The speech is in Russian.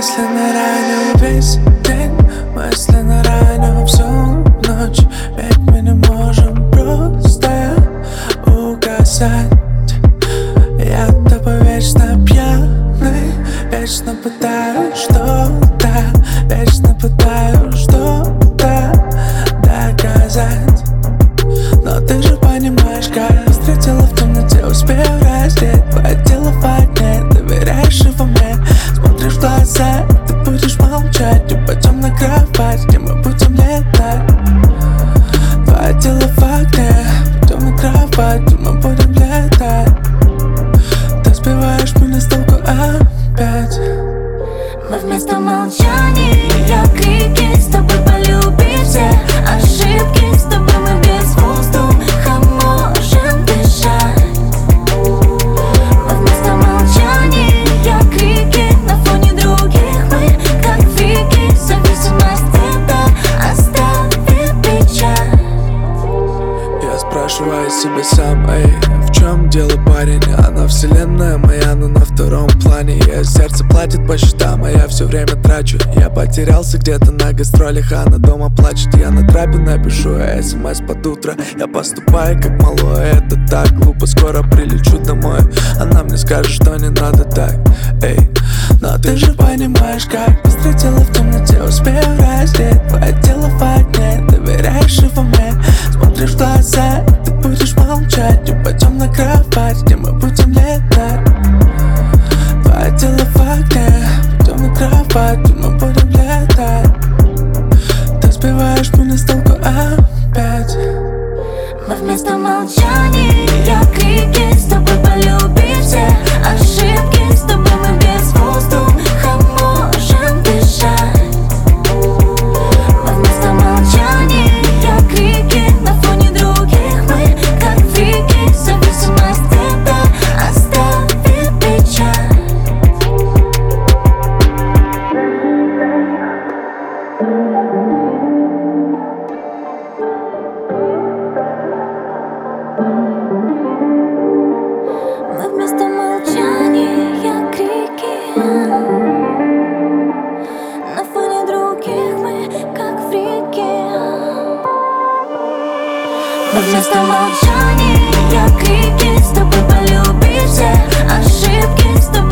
Мысленно раню весь день, мысленно раню всю ночь. Ведь мы не можем просто угасать. Я тобой вечно пьяный, вечно пытаюсь что-то, вечно пытаюсь что-то доказать. Но ты же понимаешь, как встретила в темноте, успею раздеть. Твое тело в огне, доверяешь и во мне. Смотришь в глаза, ты будешь молчать. И пойдем на кровать, где мы будем летать. Твое тело в огне, пойдем на кровать, где мы будем летать. Ты сбиваешь меня с толку опять. Мы вместо молчания крики, с тобой полюбить все ошибки. С тобой мы без воздуха можем дышать. Мы вместо молчания крики, на фоне других мы как фрики. Зависимость это оставит печаль. Я спрашиваю себя сам, эй, в чем дело, парень? Она вселенная моя, но на втором плане. Ее сердце платит по счетам, а я все время трачу. Я потерялся где-то на гастролях, а она дома плачет. Я на трапе напишу смс под утро. Я поступаю как малой, это так глупо. Скоро прилечу домой, она мне скажет, что не надо так, эй. Но ты же понимаешь, как встретила в темноте, успею раздеть. Твое тело в огне, доверяешь и во мне. Смотришь в глаза, ты будешь молчать. И пойдем на кровать, где мы будем летать. Твое тело в огне, пойдем на кровать, где мы будем летать. Ты сбиваешь меня с толку опять. Мы вместо молчания крики, с тобой полюбить все ошибки. С тобой мы без воздуха можем дышать. Мы вместо молчания крики, на фоне других мы как фрики. Зависимость это оставит печаль. Мы вместо молчания крики, на фоне других мы как фрики. Мы вместо молчания крики, с тобой полюбить все ошибки. С тобой